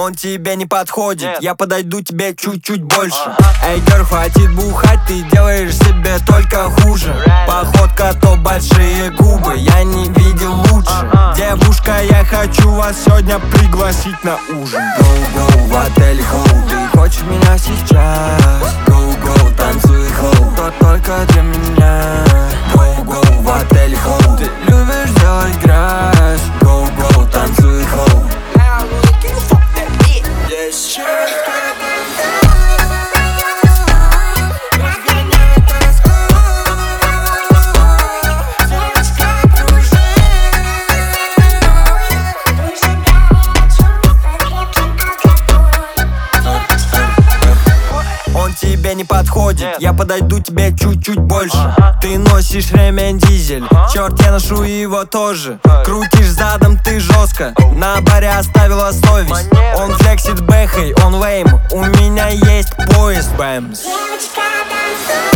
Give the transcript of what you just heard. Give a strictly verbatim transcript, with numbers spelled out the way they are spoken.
он тебе не подходит. Нет. Я подойду тебе чуть-чуть больше. Эй, гер, хватит бухать, ты делаешь себе только хуже. Походка, то большие губы, я не видел лучше. Девушка, я хочу вас сегодня пригласить на ужин. Go-go в отель Хоу, ты хочешь меня сейчас? Go-go, танцуй Хоу, то только для меня. Go-go в отель Хоу, ты любишь делать грязь. Go-go, танцуй Хоу. Он тебе не подходит. Нет. Я подойду тебе чуть-чуть больше. Ага. Ты носишь ремень дизель. Ага. Черт, я ношу его тоже. Эй. Крутишь задом ты жестко. Оу. На баре оставила совесть. Манера. Он флексит бэхой, он лейм. У меня есть поезд Бэмс. Девочка, танцуй.